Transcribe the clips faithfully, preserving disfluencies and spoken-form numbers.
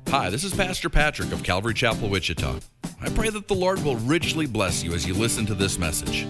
Hi, this is Pastor Patrick of Calvary Chapel, Wichita. I pray that the Lord will richly bless you as you listen to this message.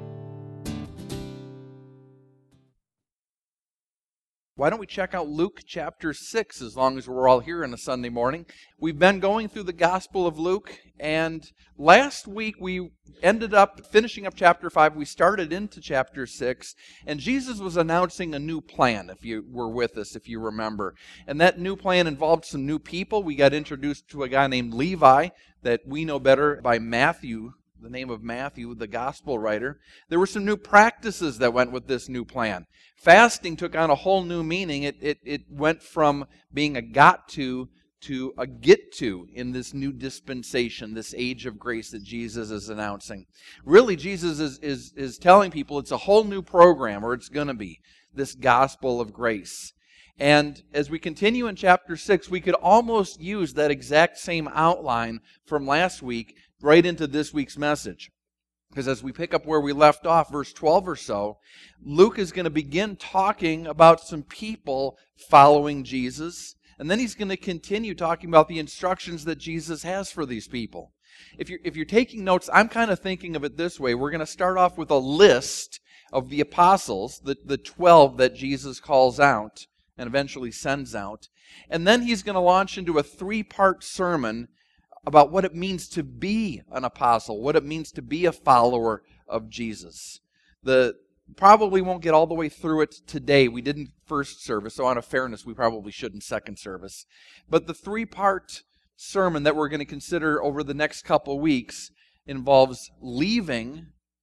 Why don't we check out Luke chapter six as long as we're all here on a Sunday morning? We've been going through the Gospel of Luke, and last week we ended up finishing up chapter five. We started into chapter six, and Jesus was announcing a new plan, if you were with us, if you remember. And that new plan involved some new people. We got introduced to a guy named Levi that we know better by Matthew, the name of Matthew, the gospel writer. There were some new practices that went with this new plan. Fasting took on a whole new meaning. It, it, it went from being a got to to a get to in this new dispensation, this age of grace that Jesus is announcing. Really, Jesus is, is, is telling people it's a whole new program, or it's going to be, this gospel of grace. And as we continue in chapter six, we could almost use that exact same outline from last week right into this week's message. Because as we pick up where we left off, verse twelve or so, Luke is going to begin talking about some people following Jesus. And then he's going to continue talking about the instructions that Jesus has for these people. If you're, if you're taking notes, I'm kind of thinking of it this way. We're going to start off with a list of the apostles, the, the twelve that Jesus calls out and eventually sends out. And then he's going to launch into a three-part sermon about what it means to be an apostle, what it means to be a follower of Jesus. The probably won't get all the way through it today. We didn't first service, so out of fairness, we probably should in second service. But the three-part sermon that we're going to consider over the next couple weeks involves leaving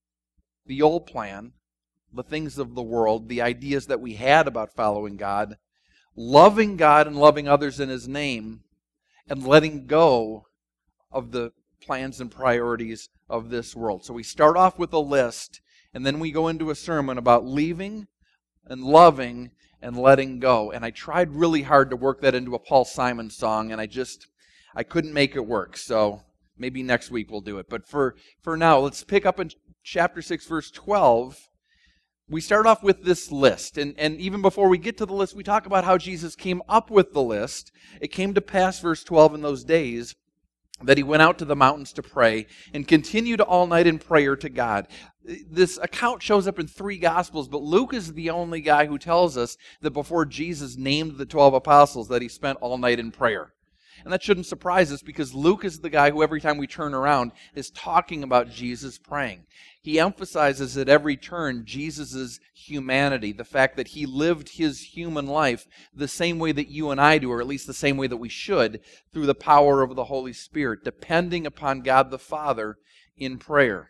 the old plan, the things of the world, the ideas that we had about following God, loving God and loving others in His name, and letting go of the plans and priorities of this world. So we start off with a list, and then we go into a sermon about leaving and loving and letting go. And I tried really hard to work that into a Paul Simon song, and I just, I couldn't make it work. So maybe next week we'll do it. But for, for now, let's pick up in chapter six, verse twelve. We start off with this list, and, and even before we get to the list, we talk about how Jesus came up with the list. It came to pass, verse twelve, in those days, that he went out to the mountains to pray and continued all night in prayer to God. This account shows up in three Gospels, but Luke is the only guy who tells us that before Jesus named the twelve apostles that he spent all night in prayer. And that shouldn't surprise us because Luke is the guy who every time we turn around is talking about Jesus praying. He emphasizes at every turn Jesus' humanity, the fact that he lived his human life the same way that you and I do, or at least the same way that we should, through the power of the Holy Spirit, depending upon God the Father in prayer.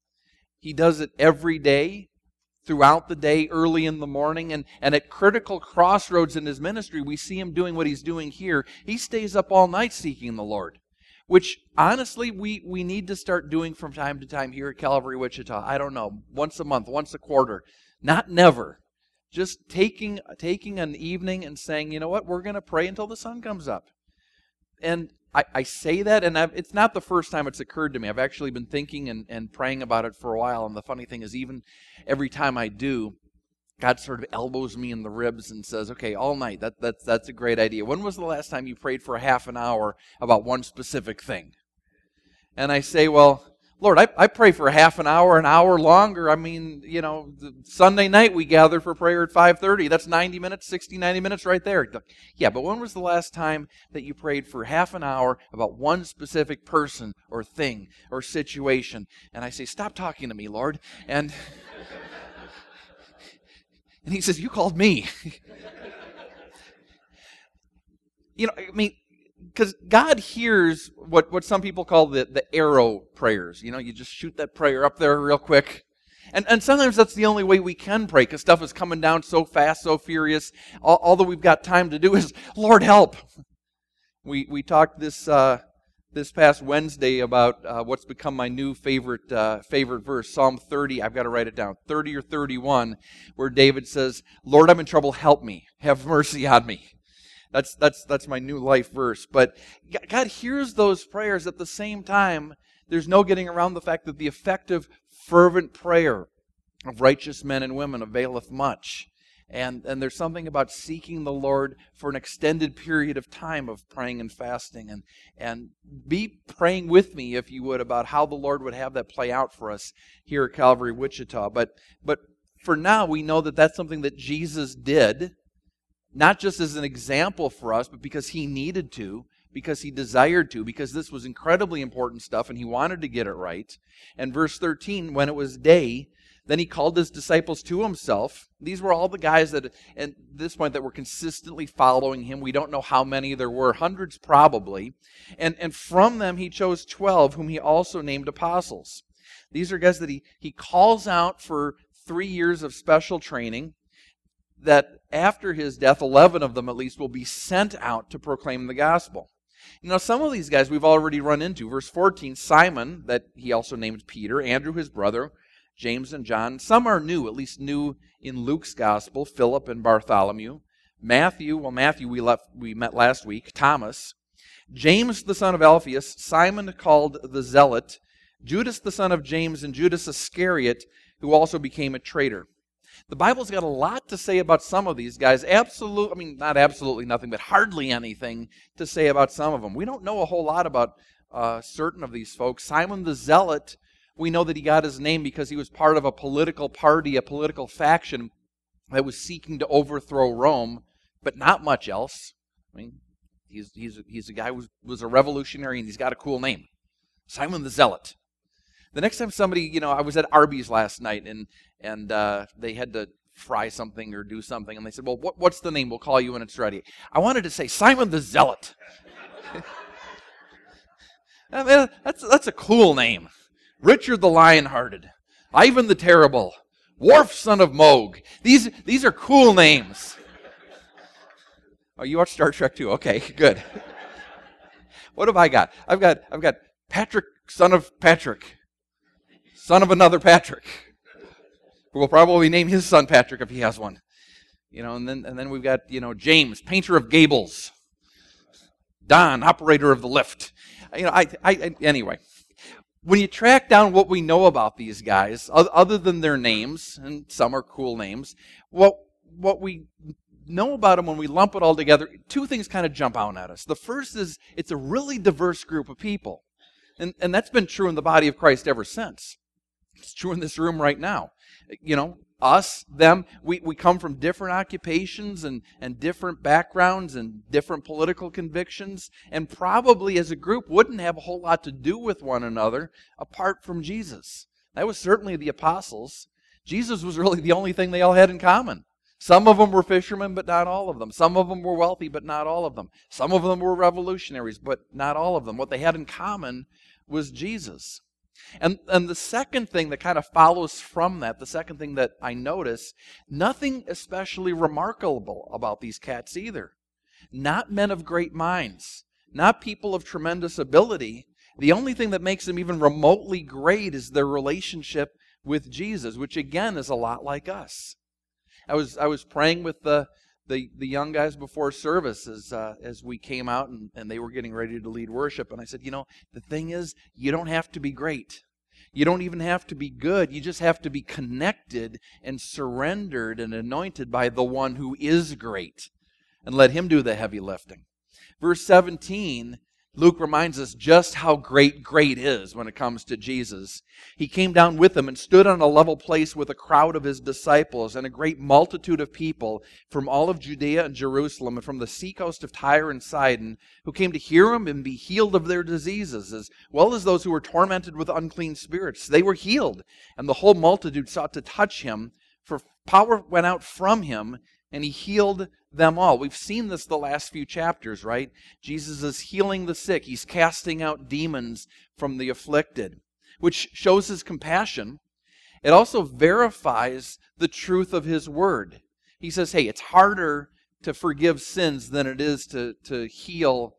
He does it every day, throughout the day, early in the morning, and, and at critical crossroads in his ministry, we see him doing what he's doing here. He stays up all night seeking the Lord, which honestly we, we need to start doing from time to time here at Calvary Wichita. I don't know, once a month, once a quarter, not never. Just taking, taking an evening and saying, you know what, we're going to pray until the sun comes up. And I, I say that, and I've, it's not the first time it's occurred to me. I've actually been thinking and, and praying about it for a while, and the funny thing is even every time I do, God sort of elbows me in the ribs and says, okay, all night, that, that's, that's a great idea. When was the last time you prayed for a half an hour about one specific thing? And I say, well, Lord, I, I pray for half an hour, an hour longer. I mean, you know, the Sunday night we gather for prayer at five thirty. That's ninety minutes, sixty, ninety minutes right there. Yeah, but when was the last time that you prayed for half an hour about one specific person or thing or situation? And I say, stop talking to me, Lord. And, and he says, you called me. You know, I mean, because God hears what, what some people call the, the arrow prayers. You know, you just shoot that prayer up there real quick. And and sometimes that's the only way we can pray because stuff is coming down so fast, so furious. All, all that we've got time to do is, Lord, help. We we talked this uh, this past Wednesday about uh, what's become my new favorite uh, favorite verse, Psalm thirty. I've got to write it down, thirty or thirty-one, where David says, Lord, I'm in trouble, help me. Have mercy on me. That's that's that's my new life verse. But God hears those prayers. At the same time, there's no getting around the fact that the effective, fervent prayer of righteous men and women availeth much. And, and there's something about seeking the Lord for an extended period of time of praying and fasting. And, and be praying with me, if you would, about how the Lord would have that play out for us here at Calvary Wichita. But, but for now, we know that that's something that Jesus did, not just as an example for us, but because he needed to, because he desired to, because this was incredibly important stuff and he wanted to get it right. And verse thirteen, when it was day, then he called his disciples to himself. These were all the guys that, at this point, that were consistently following him. We don't know how many there were, hundreds probably. And, and from them he chose twelve, whom he also named apostles. These are guys that he, he calls out for three years of special training, that after his death, eleven of them at least will be sent out to proclaim the gospel. You know, some of these guys we've already run into. Verse fourteen, Simon, that he also named Peter, Andrew his brother, James and John. Some are new, at least new in Luke's gospel, Philip and Bartholomew. Matthew, well, Matthew we left, we met last week, Thomas. James the son of Alphaeus, Simon called the Zealot, Judas the son of James, and Judas Iscariot, who also became a traitor. The Bible's got a lot to say about some of these guys. Absolute, I mean, not absolutely nothing, but hardly anything to say about some of them. We don't know a whole lot about uh, certain of these folks. Simon the Zealot, we know that he got his name because he was part of a political party, a political faction that was seeking to overthrow Rome, but not much else. I mean, he's he's he's a guy who was, was a revolutionary, and he's got a cool name, Simon the Zealot. The next time somebody, you know, I was at Arby's last night, and and uh, they had to fry something or do something, and they said, well, what, what's the name? We'll call you when it's ready. I wanted to say Simon the Zealot. I mean, that's that's a cool name. Richard the Lionhearted, Ivan the Terrible, Worf son of Moog. These these are cool names. Oh, you watch Star Trek too? Okay, good. What have I got? I've got I've got Patrick, son of Patrick, son of another Patrick, who will probably name his son Patrick if he has one. You know, and then and then we've got, you know, James, painter of gables, Don, operator of the lift. You know, I I anyway. When you track down what we know about these guys, other than their names, and some are cool names, what what we know about them when we lump it all together, two things kind of jump out at us. The first is it's a really diverse group of people. And, and that's been true in the body of Christ ever since. It's true in this room right now. You know, us, them, we, we come from different occupations and, and different backgrounds and different political convictions, and probably as a group wouldn't have a whole lot to do with one another apart from Jesus. That was certainly the apostles. Jesus was really the only thing they all had in common. Some of them were fishermen, but not all of them. Some of them were wealthy, but not all of them. Some of them were revolutionaries, but not all of them. What they had in common was Jesus. And and the second thing that kind of follows from that, the second thing that I notice, nothing especially remarkable about these cats either. Not men of great minds, not people of tremendous ability. The only thing that makes them even remotely great is their relationship with Jesus, which again is a lot like us. I was I was praying with the the, the young guys before service as, uh, as we came out and, and they were getting ready to lead worship. And I said, you know, the thing is, you don't have to be great. You don't even have to be good. You just have to be connected and surrendered and anointed by the one who is great. And let him do the heavy lifting. Verse seventeen, Luke reminds us just how great great is when it comes to Jesus. He came down with them and stood on a level place with a crowd of his disciples and a great multitude of people from all of Judea and Jerusalem and from the seacoast of Tyre and Sidon, who came to hear him and be healed of their diseases, as well as those who were tormented with unclean spirits. They were healed, and the whole multitude sought to touch him, for power went out from him, and he healed them all. We've seen this the last few chapters, right? Jesus is healing the sick. He's casting out demons from the afflicted, which shows his compassion. It also verifies the truth of his word. He says, hey, it's harder to forgive sins than it is to, to heal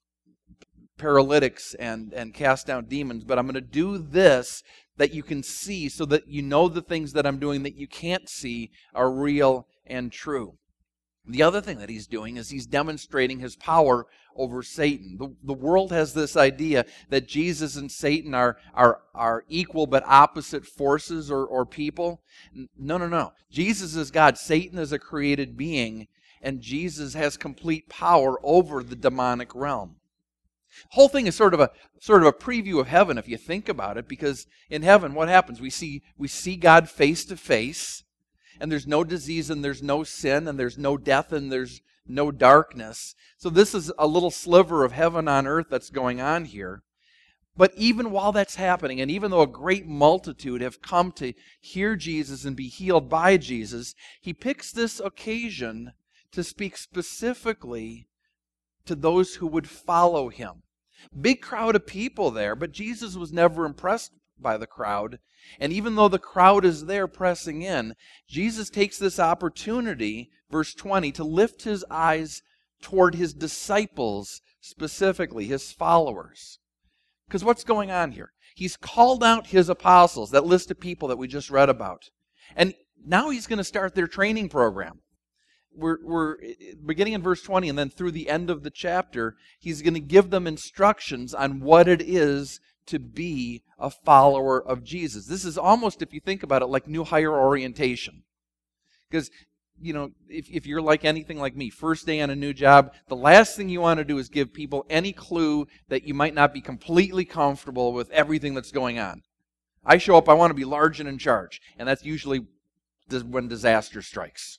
paralytics and, and cast out demons, but I'm going to do this that you can see so that you know the things that I'm doing that you can't see are real and true. The other thing that he's doing is he's demonstrating his power over Satan. The, the world has this idea that Jesus and Satan are, are, are equal but opposite forces or, or people. No, no, no. Jesus is God. Satan is a created being, and Jesus has complete power over the demonic realm. The whole thing is sort of a sort of a preview of heaven if you think about it, because in heaven what happens? We see we see God face to face. And there's no disease, and there's no sin, and there's no death, and there's no darkness. So this is a little sliver of heaven on earth that's going on here. But even while that's happening, and even though a great multitude have come to hear Jesus and be healed by Jesus, he picks this occasion to speak specifically to those who would follow him. Big crowd of people there, but Jesus was never impressed by the crowd. And even though the crowd is there pressing in, Jesus takes this opportunity, verse twenty, to lift his eyes toward his disciples, specifically his followers. Because what's going on here? He's called out his apostles, that list of people that we just read about. And now he's going to start their training program. We're, we're beginning in verse twenty, and then through the end of the chapter, he's going to give them instructions on what it is to be a follower of Jesus. This is almost, if you think about it, like new hire orientation. Because, you know, if, if you're like anything like me, first day on a new job, the last thing you want to do is give people any clue that you might not be completely comfortable with everything that's going on. I show up, I want to be large and in charge. And that's usually when disaster strikes.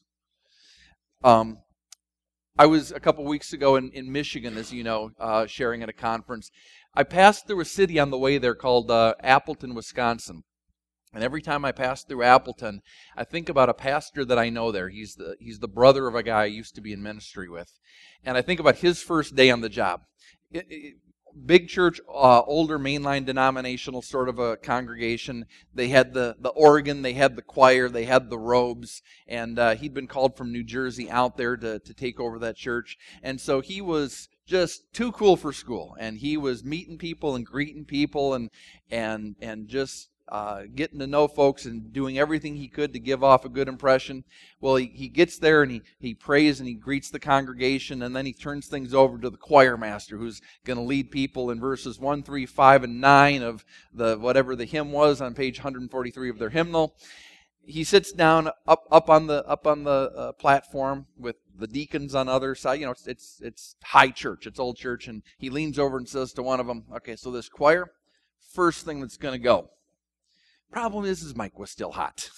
Um, I was a couple weeks ago in, in Michigan, as you know, uh, sharing at a conference. I passed through a city on the way there called uh, Appleton, Wisconsin. And every time I pass through Appleton, I think about a pastor that I know there. He's the he's the brother of a guy I used to be in ministry with. And I think about his first day on the job. It, it, big church, uh, older mainline denominational sort of a congregation. They had the, the organ, they had the choir, they had the robes. And uh, he'd been called from New Jersey out there to, to take over that church. And so he was just too cool for school, and he was meeting people and greeting people and and and just uh, getting to know folks and doing everything he could to give off a good impression. Well, he, he gets there and he, he prays and he greets the congregation, and then he turns things over to the choir master, who's going to lead people in verses one, three, five, and nine of the whatever the hymn was on page one forty-three of their hymnal. He sits down up up on the up on the uh, platform with the deacons on the other side. You know, it's it's it's high church, it's old church, and he leans over and says to one of them, "Okay, so this choir, first thing that's going to go." Problem is, his mic was still hot.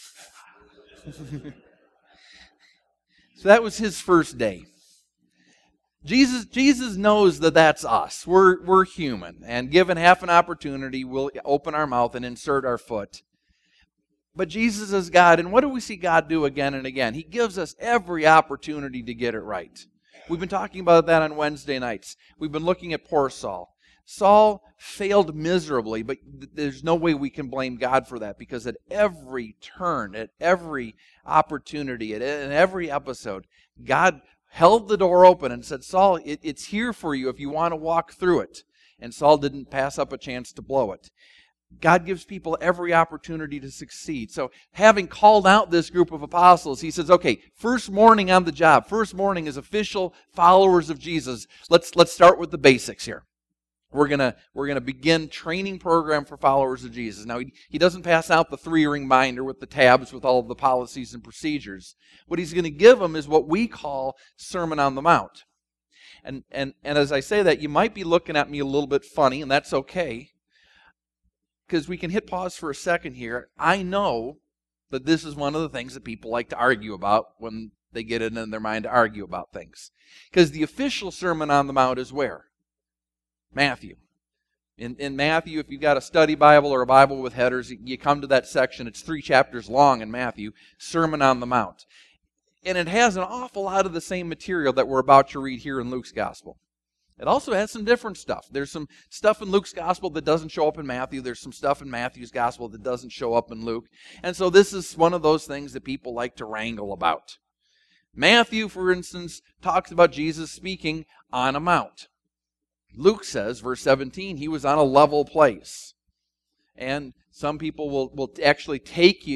So that was his first day. Jesus Jesus knows that that's us. We're we're human, and given half an opportunity, we'll open our mouth and insert our foot. But Jesus is God, and what do we see God do again and again? He gives us every opportunity to get it right. We've been talking about that on Wednesday nights. We've been looking at poor Saul. Saul failed miserably, but th- there's no way we can blame God for that, because at every turn, at every opportunity, at, in every episode, God held the door open and said, "Saul, it, it's here for you if you want to walk through it." And Saul didn't pass up a chance to blow it. God gives people every opportunity to succeed. So having called out this group of apostles, he says, okay, first morning on the job, first morning as official followers of Jesus. Let's let's start with the basics here. We're gonna we're gonna begin training program for followers of Jesus. Now he, he doesn't pass out the three-ring binder with the tabs with all of the policies and procedures. What he's going to give them is what we call Sermon on the Mount. And and and as I say that, you might be looking at me a little bit funny, and that's okay. Because we can hit pause for a second here. I know that this is one of the things that people like to argue about when they get it in their mind to argue about things. Because the official Sermon on the Mount is where? Matthew. In, in Matthew, if you've got a study Bible or a Bible with headers, you come to that section. It's three chapters long in Matthew, Sermon on the Mount. And it has an awful lot of the same material that we're about to read here in Luke's Gospel. It also has some different stuff. There's some stuff in Luke's Gospel that doesn't show up in Matthew. There's some stuff in Matthew's Gospel that doesn't show up in Luke. And so this is one of those things that people like to wrangle about. Matthew, for instance, talks about Jesus speaking on a mount. Luke says, verse seventeen, he was on a level place. And some people will, will actually take you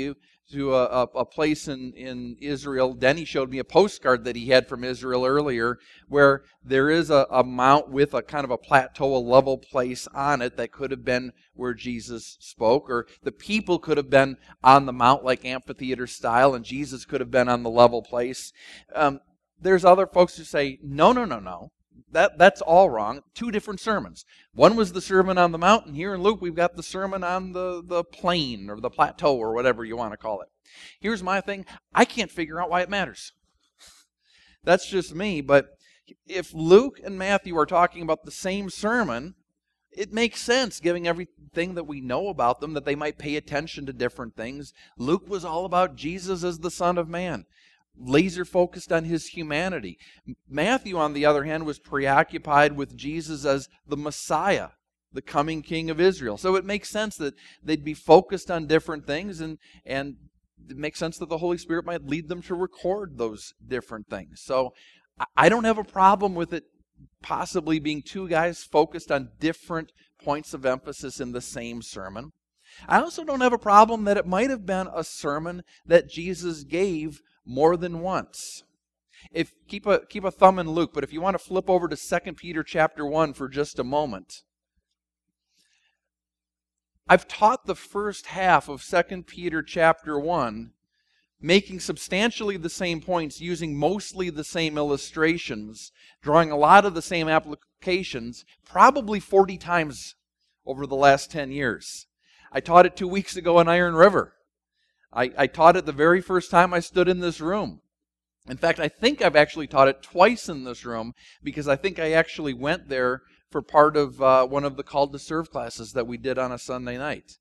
to a, a, a place in, in Israel. Denny showed me a postcard that he had from Israel earlier, where there is a, a mount with a kind of a plateau, a level place on it that could have been where Jesus spoke, or the people could have been on the mount like amphitheater style, and Jesus could have been on the level place. Um, there's other folks who say, no, no, no, no. That that's all wrong. Two different sermons. One was the Sermon on the Mount, and here in Luke we've got the sermon on the, the plain or the plateau or whatever you want to call it. Here's my thing. I can't figure out why it matters. That's just me, but if Luke and Matthew are talking about the same sermon, it makes sense, given everything that we know about them, that they might pay attention to different things. Luke was all about Jesus as the Son of Man, laser focused on his humanity. Matthew, on the other hand, was preoccupied with Jesus as the Messiah, the coming King of Israel. So it makes sense that they'd be focused on different things, and, and it makes sense that the Holy Spirit might lead them to record those different things. So I don't have a problem with it possibly being two guys focused on different points of emphasis in the same sermon. I also don't have a problem that it might have been a sermon that Jesus gave more than once. If keep a keep a thumb in Luke, but if you want to flip over to Second Peter chapter one for just a moment. I've taught the first half of Second Peter chapter one, making substantially the same points, using mostly the same illustrations, drawing a lot of the same applications, probably forty times over the last ten years. I taught it two weeks ago in Iron River. I, I taught it the very first time I stood in this room. In fact, I think I've actually taught it twice in this room, because I think I actually went there for part of uh, one of the Called to Serve classes that we did on a Sunday night.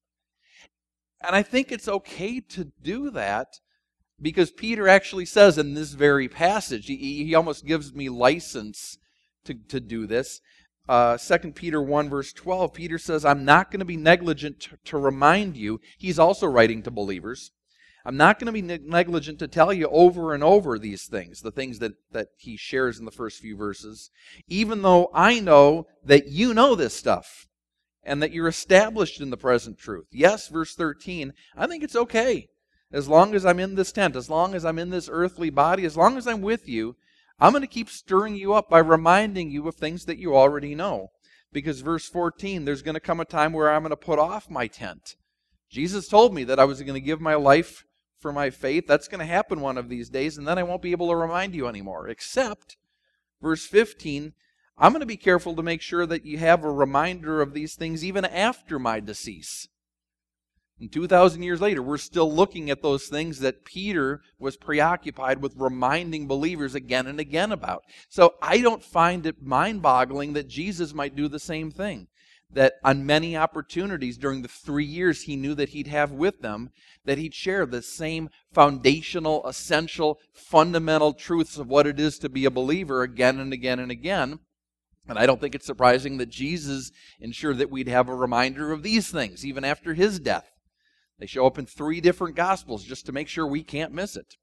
And I think it's okay to do that, because Peter actually says in this very passage, he, he almost gives me license to, to do this. Uh, Second Peter one verse twelve, Peter says, I'm not going to be negligent to, to remind you. He's also writing to believers. I'm not going to be ne- negligent to tell you over and over these things, the things that, that he shares in the first few verses, even though I know that you know this stuff and that you're established in the present truth. Yes, verse thirteen, I think it's okay. As long as I'm in this tent, as long as I'm in this earthly body, as long as I'm with you, I'm going to keep stirring you up by reminding you of things that you already know. Because verse fourteen, there's going to come a time where I'm going to put off my tent. Jesus told me that I was going to give my life for my faith. That's going to happen one of these days, and then I won't be able to remind you anymore. Except, verse fifteen, I'm going to be careful to make sure that you have a reminder of these things even after my decease. And two thousand years later, we're still looking at those things that Peter was preoccupied with reminding believers again and again about. So I don't find it mind-boggling that Jesus might do the same thing. That on many opportunities during the three years he knew that he'd have with them, that he'd share the same foundational, essential, fundamental truths of what it is to be a believer again and again and again. And I don't think it's surprising that Jesus ensured that we'd have a reminder of these things even after his death. They show up in three different Gospels just to make sure we can't miss it.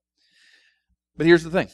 But here's the thing.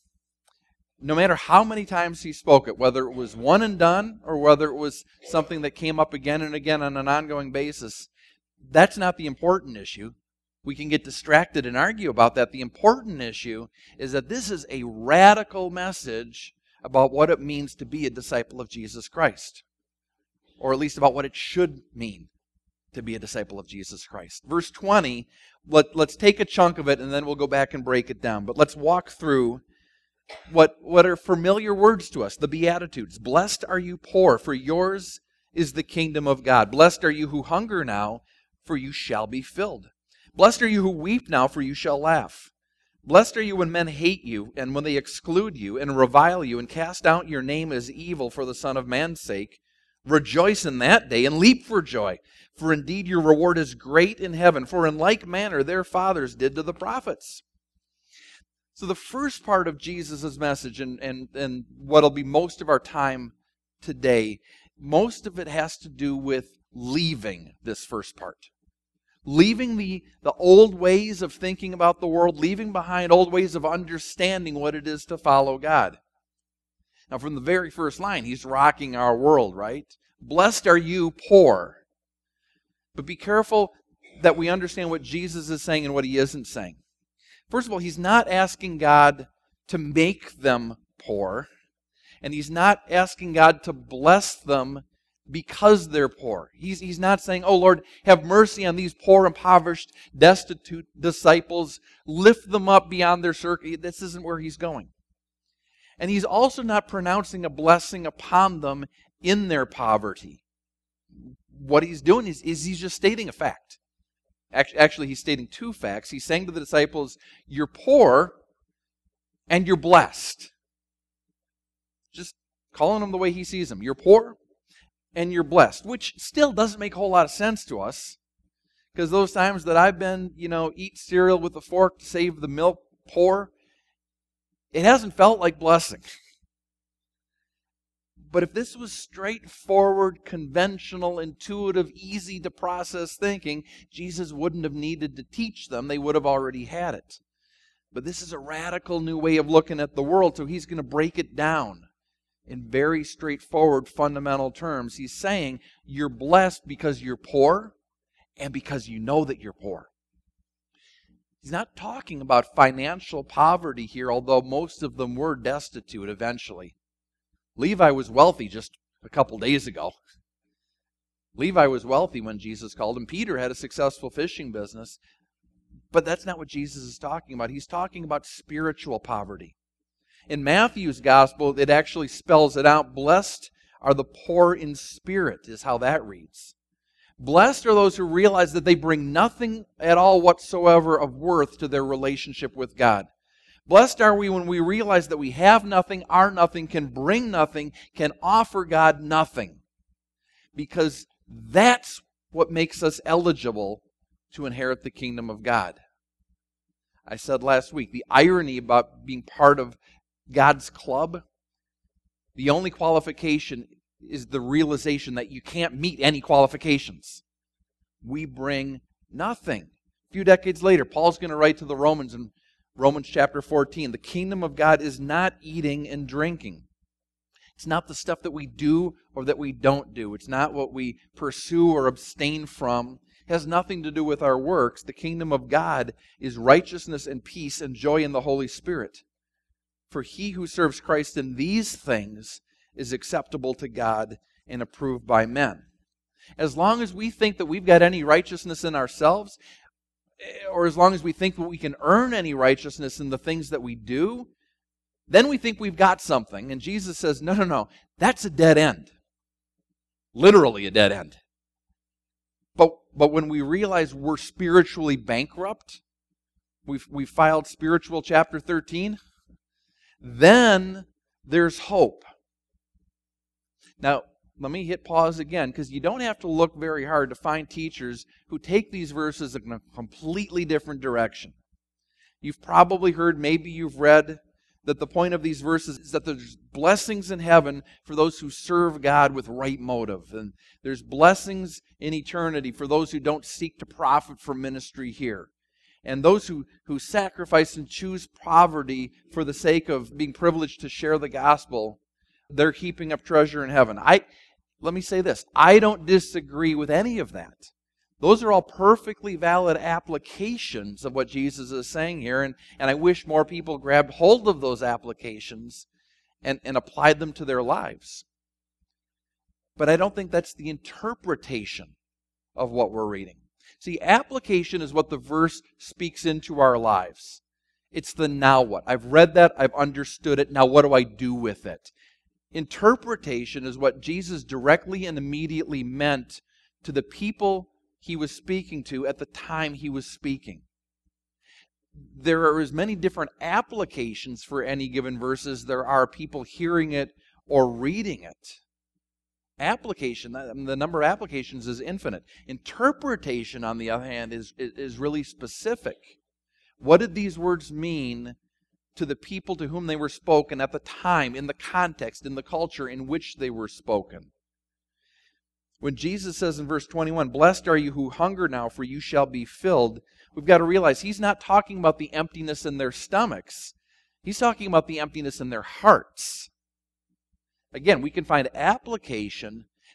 No matter how many times he spoke it, whether it was one and done or whether it was something that came up again and again on an ongoing basis, that's not the important issue. We can get distracted and argue about that. The important issue is that this is a radical message about what it means to be a disciple of Jesus Christ. Or at least about what it should mean to be a disciple of Jesus Christ. Verse twenty, let, let's take a chunk of it and then we'll go back and break it down. But let's walk through what, what are familiar words to us, the Beatitudes. Blessed are you poor, for yours is the kingdom of God. Blessed are you who hunger now, for you shall be filled. Blessed are you who weep now, for you shall laugh. Blessed are you when men hate you, and when they exclude you, and revile you, and cast out your name as evil for the Son of Man's sake. Rejoice in that day, and leap for joy. For indeed your reward is great in heaven, for in like manner their fathers did to the prophets. So the first part of Jesus' message, and, and, and what'll be most of our time today, most of it has to do with leaving this first part. Leaving the, the old ways of thinking about the world, leaving behind old ways of understanding what it is to follow God. Now from the very first line, he's rocking our world, right? Blessed are you poor. But be careful, that we understand what Jesus is saying and what he isn't saying. First of all, he's not asking God to make them poor, and he's not asking God to bless them because they're poor. He's, he's not saying, oh Lord, have mercy on these poor, impoverished, destitute disciples, lift them up beyond their circle. This isn't where he's going. And he's also not pronouncing a blessing upon them in their poverty. What he's doing is, is he's just stating a fact. Actually, he's stating two facts. He's saying to the disciples, you're poor and you're blessed. Just calling them the way he sees them. You're poor and you're blessed, which still doesn't make a whole lot of sense to us. Because those times that I've been, you know, eat cereal with a fork to save the milk poor, it hasn't felt like blessing. But if this was straightforward, conventional, intuitive, easy to process thinking, Jesus wouldn't have needed to teach them. They would have already had it. But this is a radical new way of looking at the world, so he's going to break it down in very straightforward, fundamental terms. He's saying you're blessed because you're poor and because you know that you're poor. He's not talking about financial poverty here, although most of them were destitute eventually. Levi was wealthy just a couple days ago. Levi was wealthy when Jesus called him. Peter had a successful fishing business. But that's not what Jesus is talking about. He's talking about spiritual poverty. In Matthew's gospel, it actually spells it out. Blessed are the poor in spirit, is how that reads. Blessed are those who realize that they bring nothing at all whatsoever of worth to their relationship with God. Blessed are we when we realize that we have nothing, are nothing, can bring nothing, can offer God nothing. Because that's what makes us eligible to inherit the kingdom of God. I said last week, the irony about being part of God's club, the only qualification is the realization that you can't meet any qualifications. We bring nothing. A few decades later, Paul's going to write to the Romans in Romans chapter fourteen, the kingdom of God is not eating and drinking. It's not the stuff that we do or that we don't do. It's not what we pursue or abstain from. It has nothing to do with our works. The kingdom of God is righteousness and peace and joy in the Holy Spirit. For he who serves Christ in these things is acceptable to God and approved by men. As long as we think that we've got any righteousness in ourselves, or as long as we think that we can earn any righteousness in the things that we do, then we think we've got something. And Jesus says, no, no, no, that's a dead end. Literally a dead end. But but when we realize we're spiritually bankrupt, we've, we've filed spiritual chapter thirteen, then there's hope. Now, let me hit pause again, because you don't have to look very hard to find teachers who take these verses in a completely different direction. You've probably heard, maybe you've read, that the point of these verses is that there's blessings in heaven for those who serve God with right motive. And there's blessings in eternity for those who don't seek to profit from ministry here. And those who, who sacrifice and choose poverty for the sake of being privileged to share the gospel, they're heaping up treasure in heaven. I... Let me say this, I don't disagree with any of that. Those are all perfectly valid applications of what Jesus is saying here, and, and I wish more people grabbed hold of those applications and, and applied them to their lives. But I don't think that's the interpretation of what we're reading. See, application is what the verse speaks into our lives. It's the now what. I've read that, I've understood it, now what do I do with it? Interpretation is what Jesus directly and immediately meant to the people he was speaking to at the time he was speaking. There are as many different applications for any given verse as there are people hearing it or reading it. Application, the number of applications is infinite. Interpretation, on the other hand, is, is really specific. What did these words mean to the people to whom they were spoken at the time, in the context, in the culture in which they were spoken? When Jesus says in verse twenty-one, blessed are you who hunger now, for you shall be filled, we've got to realize he's not talking about the emptiness in their stomachs. He's talking about the emptiness in their hearts. Again, we can find application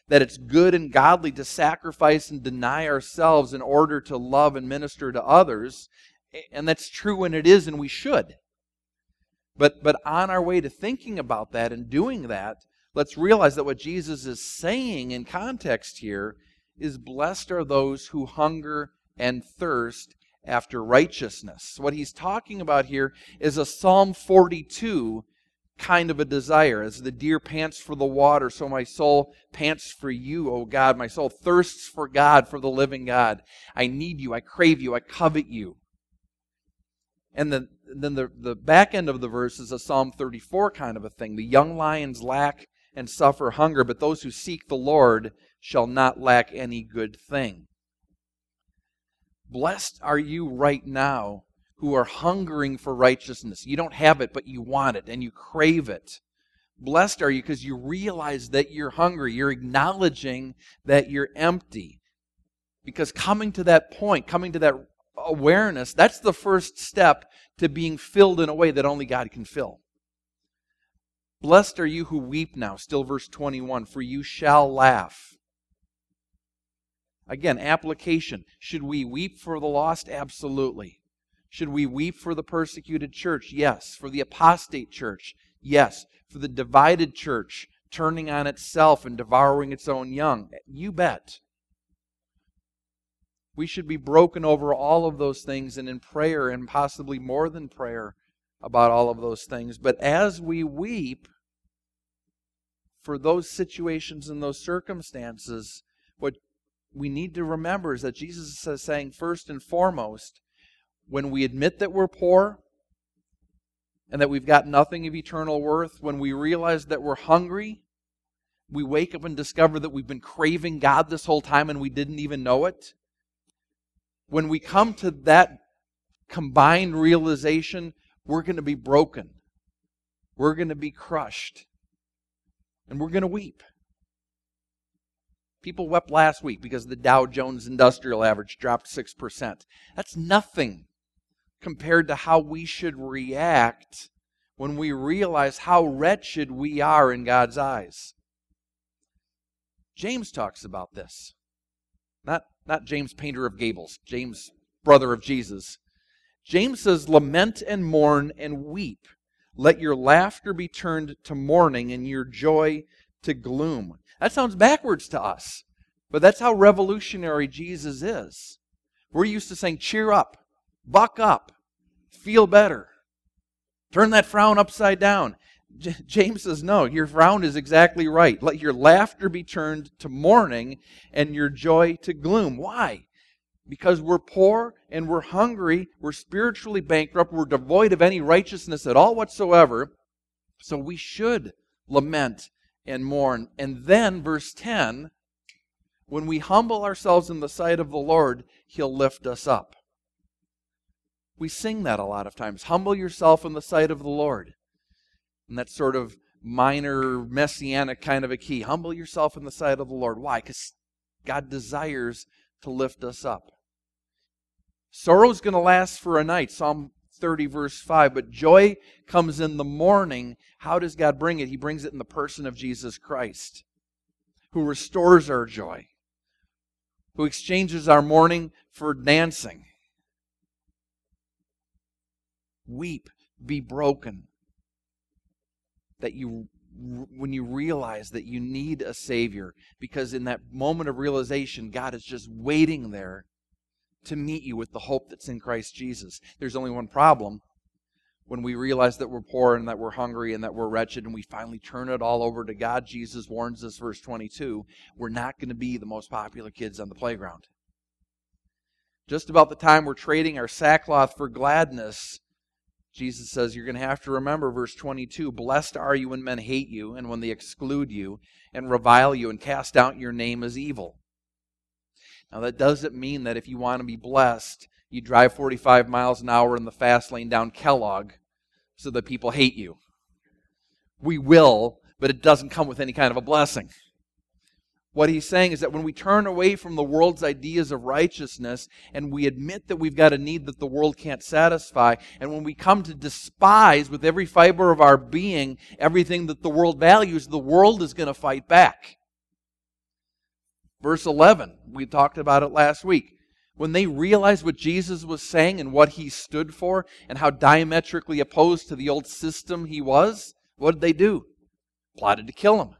that it's good and godly to sacrifice and deny ourselves in order to love and minister to others. And that's true, and it is, and we should. But, but on our way to thinking about that and doing that, let's realize that what Jesus is saying in context here is, blessed are those who hunger and thirst after righteousness. What he's talking about here is a Psalm forty-two kind of a desire. As the deer pants for the water, so my soul pants for you, O God. My soul thirsts for God, for the living God. I need you, I crave you, I covet you. And the, then the, the back end of the verse is a Psalm thirty-four kind of a thing. The young lions lack and suffer hunger, but those who seek the Lord shall not lack any good thing. Blessed are you right now who are hungering for righteousness. You don't have it, but you want it, and you crave it. Blessed are you because you realize that you're hungry. You're acknowledging that you're empty. Because coming to that point, coming to that awareness, that's the first step to being filled in a way that only God can fill. Blessed are you who weep now, still verse twenty-one, for you shall laugh. Again, application. Should we weep for the lost? Absolutely. Should we weep for the persecuted church? Yes. For the apostate church? Yes. For the divided church, turning on itself and devouring its own young? You bet. We should be broken over all of those things and in prayer, and possibly more than prayer, about all of those things. But as we weep for those situations and those circumstances, what we need to remember is that Jesus is saying, first and foremost, when we admit that we're poor and that we've got nothing of eternal worth, when we realize that we're hungry, we wake up and discover that we've been craving God this whole time and we didn't even know it. When we come to that combined realization, we're going to be broken. We're going to be crushed. And we're going to weep. People wept last week because the Dow Jones Industrial Average dropped six percent. That's nothing compared to how we should react when we realize how wretched we are in God's eyes. James talks about this. Not, not James, painter of gables. James, brother of Jesus. James says, lament and mourn and weep. Let your laughter be turned to mourning and your joy to gloom. That sounds backwards to us, but that's how revolutionary Jesus is. We're used to saying, cheer up, buck up, feel better, turn that frown upside down. J- James says, no, your frown is exactly right. Let your laughter be turned to mourning and your joy to gloom. Why? Because we're poor and we're hungry, we're spiritually bankrupt, we're devoid of any righteousness at all whatsoever. So we should lament and mourn. And then, verse ten, when we humble ourselves in the sight of the Lord, He'll lift us up. We sing that a lot of times. Humble yourself in the sight of the Lord. And that's sort of minor, messianic kind of a key. Humble yourself in the sight of the Lord. Why? Because God desires to lift us up. Sorrow's going to last for a night. Psalm thirty, verse five. But joy comes in the morning. How does God bring it? He brings it in the person of Jesus Christ, who restores our joy, who exchanges our mourning for dancing. Weep, be broken. That you, when you realize that you need a Savior, because in that moment of realization, God is just waiting there to meet you with the hope that's in Christ Jesus. There's only one problem. When we realize that we're poor and that we're hungry and that we're wretched and we finally turn it all over to God, Jesus warns us, verse twenty-two, we're not going to be the most popular kids on the playground. Just about the time we're trading our sackcloth for gladness, Jesus says you're going to have to remember verse twenty-two, blessed are you when men hate you and when they exclude you and revile you and cast out your name as evil. Now that doesn't mean that if you want to be blessed, you drive forty-five miles an hour in the fast lane down Kellogg so that people hate you. We will, but it doesn't come with any kind of a blessing. What he's saying is that when we turn away from the world's ideas of righteousness and we admit that we've got a need that the world can't satisfy, and when we come to despise with every fiber of our being everything that the world values, the world is going to fight back. Verse eleven, we talked about it last week. When they realized what Jesus was saying and what he stood for and how diametrically opposed to the old system he was, what did they do? Plotted to kill him.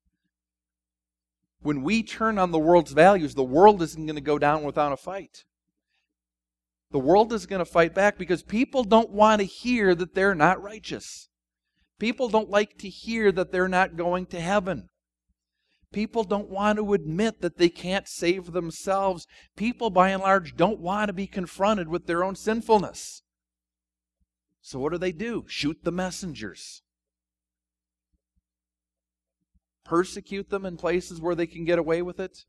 When we turn on the world's values, the world isn't going to go down without a fight. The world is going to fight back because people don't want to hear that they're not righteous. People don't like to hear that they're not going to heaven. People don't want to admit that they can't save themselves. People, by and large, don't want to be confronted with their own sinfulness. So what do they do? Shoot the messengers. Persecute them in places where they can get away with it.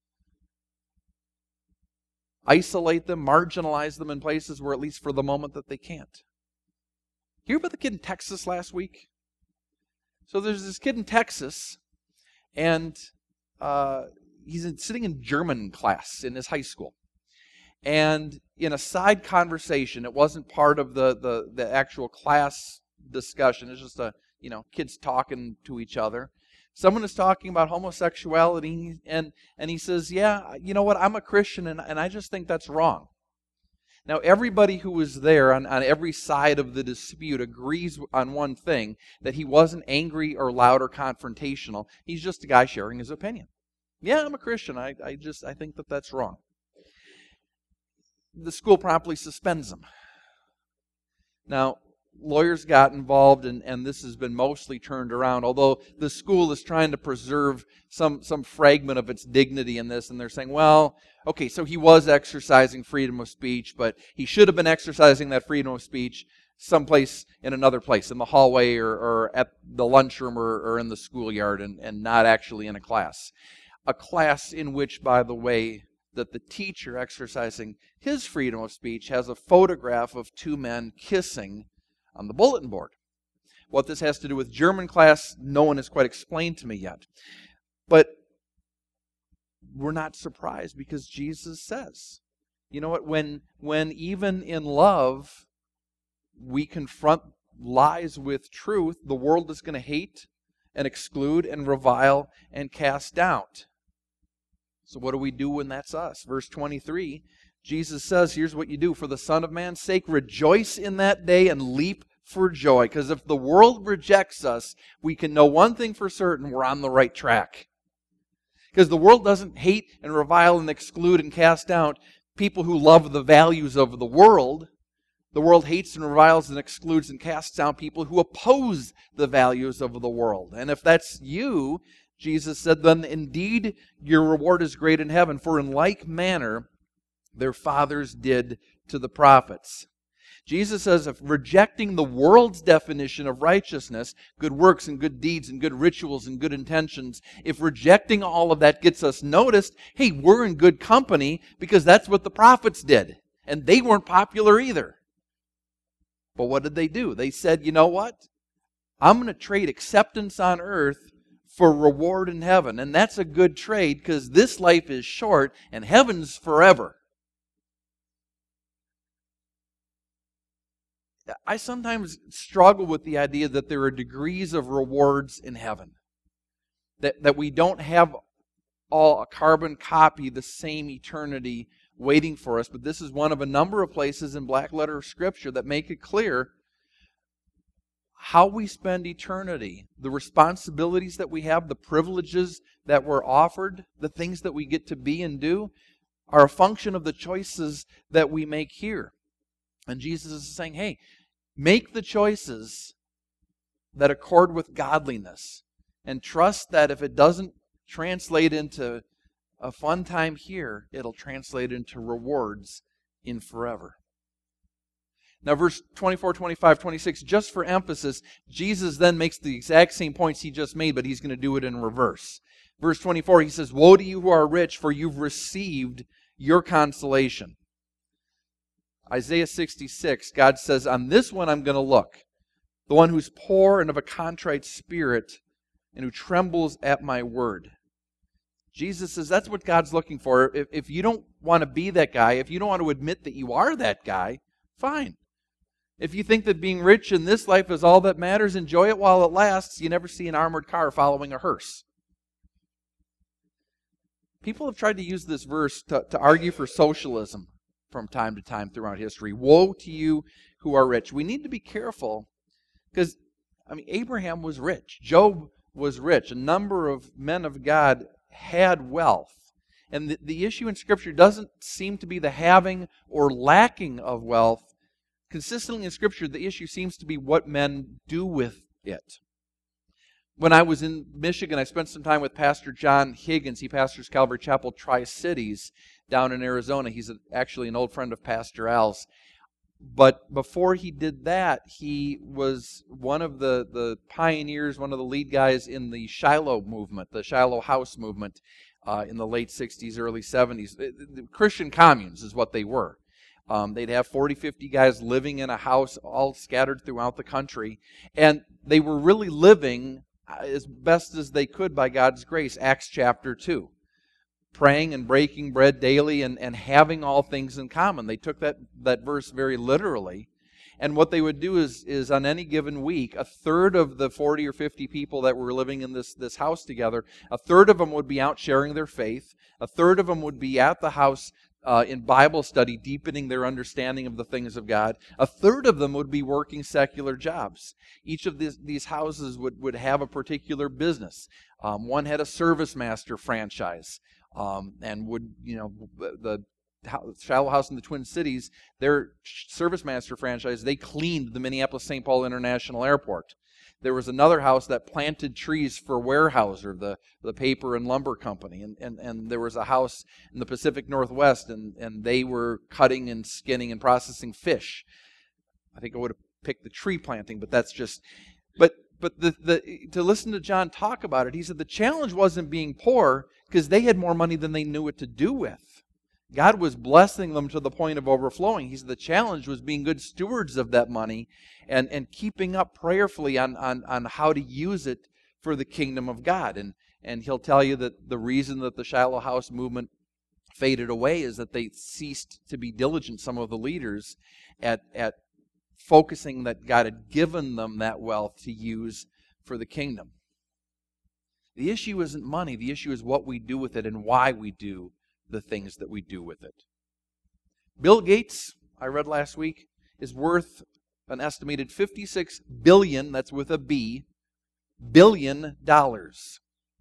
Isolate them, marginalize them in places where, at least for the moment, that they can't. Hear about the kid in Texas last week? So there's this kid in Texas, and uh, he's in, sitting in German class in his high school. And in a side conversation, it wasn't part of the, the, the actual class discussion, it's just a, you know, kids talking to each other. Someone is talking about homosexuality, and, and he says, yeah, you know what, I'm a Christian, and, and I just think that's wrong. Now, everybody who was there on, on every side of the dispute agrees on one thing, that he wasn't angry or loud or confrontational. He's just a guy sharing his opinion. Yeah, I'm a Christian. I, I just I think that that's wrong. The school promptly suspends him. Now, lawyers got involved, and, and this has been mostly turned around, although the school is trying to preserve some, some fragment of its dignity in this, and they're saying, well, okay, so he was exercising freedom of speech, but he should have been exercising that freedom of speech someplace in another place, in the hallway or, or at the lunchroom or, or in the schoolyard, and, and not actually in a class. A class in which, by the way, that the teacher exercising his freedom of speech has a photograph of two men kissing on the bulletin board. What this has to do with German class, no one has quite explained to me yet. But we're not surprised because Jesus says, you know what, when, when even in love we confront lies with truth, the world is going to hate and exclude and revile and cast out. So what do we do when that's us? Verse twenty-three, Jesus says, here's what you do. For the Son of Man's sake, rejoice in that day and leap for joy. Because if the world rejects us, we can know one thing for certain, we're on the right track. Because the world doesn't hate and revile and exclude and cast out people who love the values of the world. The world hates and reviles and excludes and casts out people who oppose the values of the world. And if that's you, Jesus said, then indeed your reward is great in heaven. For in like manner their fathers did to the prophets. Jesus says if rejecting the world's definition of righteousness, good works and good deeds and good rituals and good intentions, if rejecting all of that gets us noticed, hey, we're in good company because that's what the prophets did. And they weren't popular either. But what did they do? They said, you know what? I'm going to trade acceptance on earth for reward in heaven. And that's a good trade because this life is short and heaven's forever. I sometimes struggle with the idea that there are degrees of rewards in heaven. That, that we don't have all a carbon copy, the same eternity waiting for us. But this is one of a number of places in black letter Scripture that make it clear how we spend eternity, the responsibilities that we have, the privileges that we're offered, the things that we get to be and do, are a function of the choices that we make here. And Jesus is saying, hey, make the choices that accord with godliness. And trust that if it doesn't translate into a fun time here, it'll translate into rewards in forever. Now verse twenty-four, twenty-five, twenty-six, just for emphasis, Jesus then makes the exact same points he just made, but he's going to do it in reverse. Verse twenty-four, he says, woe to you who are rich, for you've received your consolation. Isaiah sixty-six, God says, on this one I'm going to look, the one who's poor and of a contrite spirit, and who trembles at my word. Jesus says that's what God's looking for. If, if you don't want to be that guy, if you don't want to admit that you are that guy, fine. If you think that being rich in this life is all that matters, enjoy it while it lasts. You never see an armored car following a hearse. People have tried to use this verse to, to argue for socialism from time to time throughout history. Woe to you who are rich. We need to be careful because, I mean, Abraham was rich. Job was rich. A number of men of God had wealth. And the, the issue in Scripture doesn't seem to be the having or lacking of wealth. Consistently in Scripture, the issue seems to be what men do with it. When I was in Michigan, I spent some time with Pastor John Higgins. He pastors Calvary Chapel Tri-Cities down in Arizona. He's a, actually an old friend of Pastor Al's. But before he did that, he was one of the, the pioneers, one of the lead guys in the Shiloh movement, the Shiloh House movement uh, in the late sixties, early seventies. The Christian communes is what they were. Um, they'd have forty, fifty guys living in a house all scattered throughout the country. And they were really living as best as they could by God's grace. Acts chapter two. Praying and breaking bread daily and, and having all things in common. They took that, that verse very literally. And what they would do is, is on any given week, a third of the forty or fifty people that were living in this, this house together, a third of them would be out sharing their faith. A third of them would be at the house uh, in Bible study, deepening their understanding of the things of God. A third of them would be working secular jobs. Each of these, these houses would, would have a particular business. Um, one had a Service Master franchise. Um, and would, you know, the Shiloh House in the Twin Cities, their Service Master franchise, they cleaned the Minneapolis-Saint Paul International Airport. There was another house that planted trees for Weyerhaeuser, the, the paper and lumber company. And, and, and there was a house in the Pacific Northwest, and, and they were cutting and skinning and processing fish. I think I would have picked the tree planting, but that's just... But But the, the, to listen to John talk about it, he said the challenge wasn't being poor because they had more money than they knew what to do with. God was blessing them to the point of overflowing. He said the challenge was being good stewards of that money and, and keeping up prayerfully on, on, on how to use it for the kingdom of God. And, and he'll tell you that the reason that the Shiloh House movement faded away is that they ceased to be diligent, some of the leaders, at, at focusing that God had given them that wealth to use for the kingdom. The issue isn't money. The issue is what we do with it and why we do the things that we do with it. Bill Gates, I read last week, is worth an estimated fifty-six billion, that's with a B, billion dollars.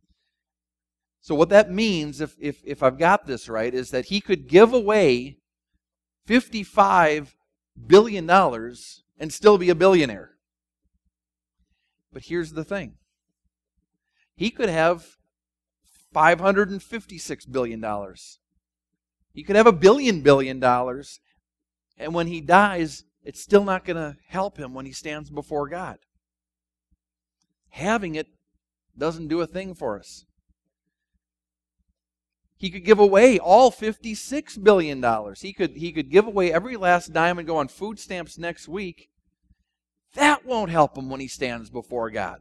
So what that means, if, if, if I've got this right, is that he could give away fifty-five billion dollars and still be a billionaire. But here's the thing. He could have five hundred fifty-six billion dollars. He could have a billion billion dollars, and when he dies, it's still not going to help him when he stands before God. Having it doesn't do a thing for us. He could give away all fifty-six billion dollars. He could, he could give away every last dime and go on food stamps next week. That won't help him when he stands before God.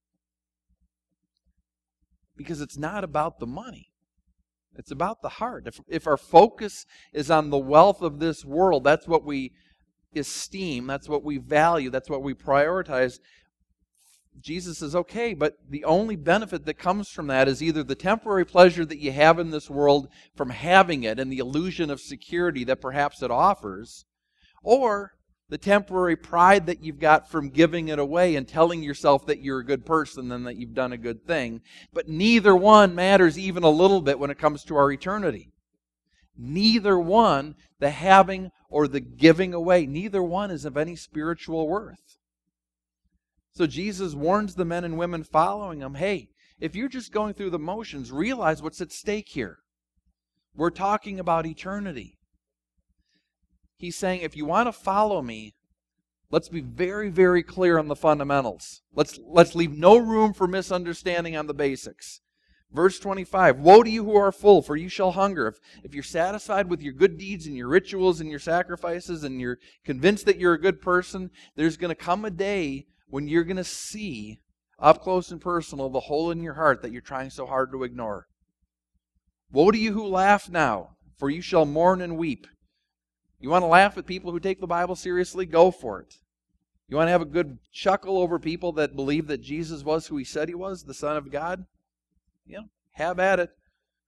Because it's not about the money. It's about the heart. If, if our focus is on the wealth of this world, that's what we esteem, that's what we value, that's what we prioritize. Jesus says, okay, but the only benefit that comes from that is either the temporary pleasure that you have in this world from having it and the illusion of security that perhaps it offers, or the temporary pride that you've got from giving it away and telling yourself that you're a good person and that you've done a good thing. But neither one matters even a little bit when it comes to our eternity. Neither one, the having or the giving away, neither one is of any spiritual worth. So Jesus warns the men and women following him, hey, if you're just going through the motions, realize what's at stake here. We're talking about eternity. He's saying, if you want to follow me, let's be very, very clear on the fundamentals. Let's, let's leave no room for misunderstanding on the basics. Verse twenty-five, woe to you who are full, for you shall hunger. If, if you're satisfied with your good deeds and your rituals and your sacrifices and you're convinced that you're a good person, there's going to come a day when you're going to see up close and personal the hole in your heart that you're trying so hard to ignore. Woe to you who laugh now, for you shall mourn and weep. You want to laugh at people who take the Bible seriously? Go for it. You want to have a good chuckle over people that believe that Jesus was who he said he was, the Son of God? You know, have at it.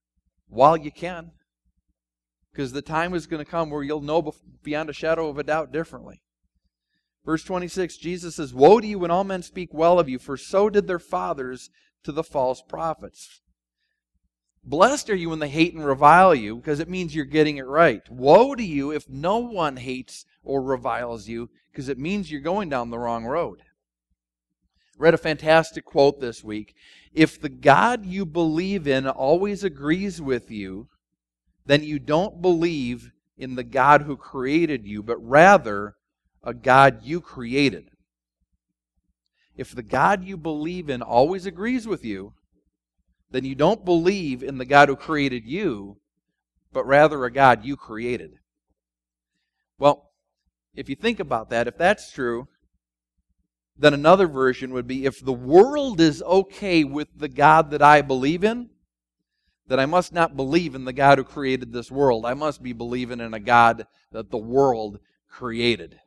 while you can. Because the time is going to come where you'll know beyond a shadow of a doubt differently. Verse twenty-six, Jesus says, "Woe to you when all men speak well of you, for so did their fathers to the false prophets." Blessed are you when they hate and revile you, because it means you're getting it right. Woe to you if no one hates or reviles you, because it means you're going down the wrong road. Read a fantastic quote this week. If the God you believe in always agrees with you, then you don't believe in the God who created you, but rather a God you created. If the God you believe in always agrees with you, then you don't believe in the God who created you, but rather a God you created. Well, if you think about that, if that's true, then another version would be, if the world is okay with the God that I believe in, then I must not believe in the God who created this world. I must be believing in a God that the world created.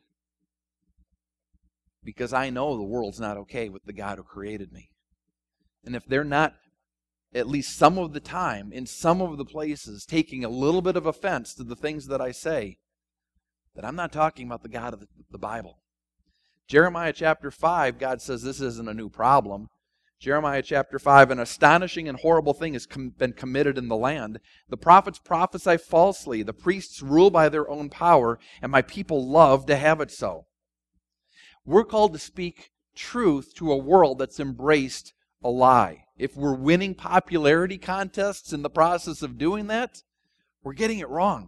Because I know the world's not okay with the God who created me. And if they're not, at least some of the time, in some of the places, taking a little bit of offense to the things that I say, then I'm not talking about the God of the, the Bible. Jeremiah chapter five, God says this isn't a new problem. Jeremiah chapter five, an astonishing and horrible thing has com- been committed in the land. The prophets prophesy falsely, the priests rule by their own power, and my people love to have it so. We're called to speak truth to a world that's embraced a lie. If we're winning popularity contests in the process of doing that, we're getting it wrong.